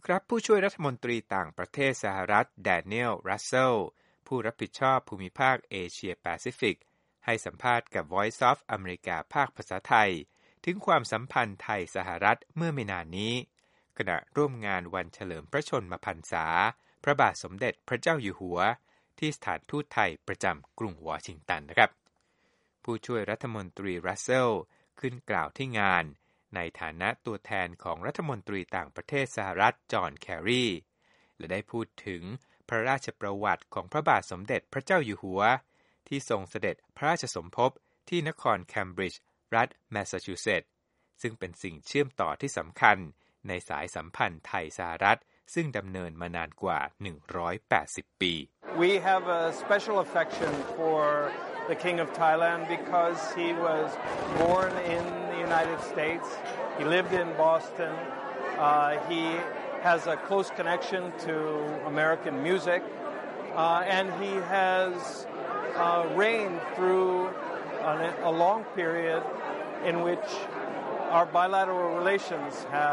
ครับผู้ช่วยรัฐมนตรีต่างประเทศสหรัฐแดเนียล รัสเซลผู้รับผิดชอบภูมิภาคเอเชียแปซิฟิกให้สัมภาษณ์กับ Voice of America ภาคภาษาไทยถึงความสัมพันธ์ไทยสหรัฐเมื่อไม่นานนี้ขณะร่วมงานวันเฉลิมพระชนมพรรษาพระบาทสมเด็จพระเจ้าอยู่หัวที่สถานทูตไทยประจำกรุงวอชิงตันนะครับผู้ช่วยรัฐมนตรีรัสเซลขึ้นกล่าวที่งานในฐานะตัวแทนของรัฐมนตรีต่างประเทศสหรัฐจอห์นแครีและได้พูดถึงพระราชประวัติของพระบาทสมเด็จพระเจ้าอยู่หัวที่ทรงเสด็จพระราชสมภพที่นครแคมบริดจ์รัฐแมสซาชูเซตส์ซึ่งเป็นสิ่งเชื่อมต่อที่สำคัญในสายสัมพันธ์ไทยสหรัฐซึ่งดำเนินมานานกว่า180ปี We have a special affection for the King of Thailand because he was born in the United States. He lived in Boston. He has a close connection to American music. And he has reigned through a long period in which our bilateral relations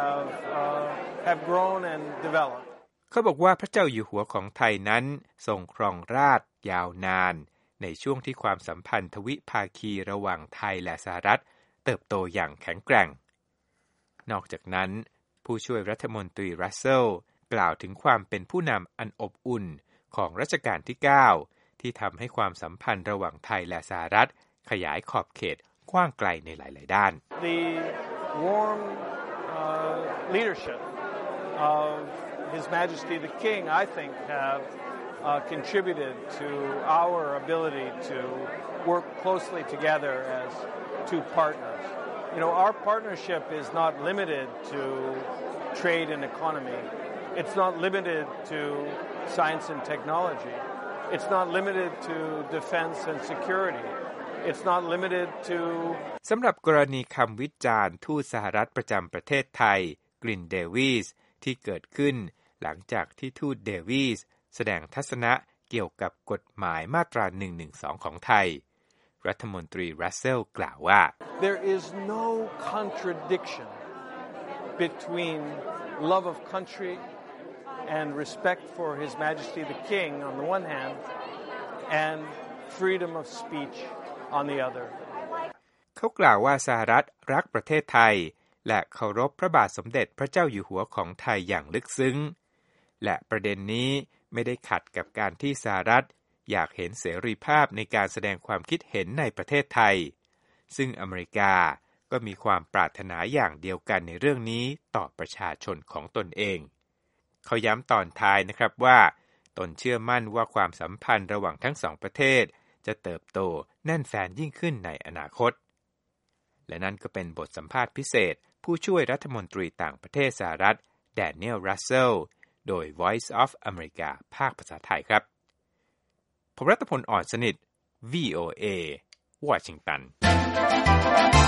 have grown and developed. เขาบอกว่าพระเจ้าอยู่หัวของไทยนั้นทรงครองราชย์ยาวนานในช่วงที่ความสัมพันธ์ทวิภาคีระหว่างไทยและสหรัฐเติบโตอย่างแข็งแกร่งนอกจากนั้นผู้ช่วยรัฐมนตรีรัสเซลกล่าวถึงความเป็นผู้นำอันอบอุ่นของรัชกาลที่9ที่ทำให้ความสัมพันธ์ระหว่างไทยและสหรัฐขยายขอบเขตกว้างไกลในหลายๆด้าน The warm leadership of His Majesty the King, I think, have contributed to our ability to work closely together as two partners. You know, our partnership is not limited to trade and economy. It's not limited to science and technology. It's not limited to defense and security. It's not limited to สำหรับกรณีคำวิจารณ์ทูตสหรัฐประจำประเทศไทยกลินเดวิสที่เกิดขึ้นหลังจากที่ทูตเดวิสแสดงทัศนะเกี่ยวกับกฎหมายมาตรา112ของไทยรัฐมนตรีรัสเซลกล่าวว่า There is no contradiction between love of country and respect for His Majesty the King on the one hand and freedom of speech on the other. เขากล่าวว่าสหรัฐรักประเทศไทยและเคารพพระบาทสมเด็จพระเจ้าอยู่หัวของไทยอย่างลึกซึ้งและประเด็นนี้ไม่ได้ขัดกับการที่สหรัฐอยากเห็นเสรีภาพในการแสดงความคิดเห็นในประเทศไทยซึ่งอเมริกาก็มีความปรารถนาอย่างเดียวกันในเรื่องนี้ต่อประชาชนของตนเองเขาย้ำตอนท้ายนะครับว่าตนเชื่อมั่นว่าความสัมพันธ์ระหว่างทั้งสองประเทศจะเติบโตแน่นแฟนยิ่งขึ้นในอนาคตและนั่นก็เป็นบทสัมภาษณ์พิเศษผู้ช่วยรัฐมนตรีต่างประเทศสหรัฐแดเนียล รัสเซลโดย Voice of America ภาคภาษาไทยครับผมรัตพล อ่อนสนิท VOA วอชิงตัน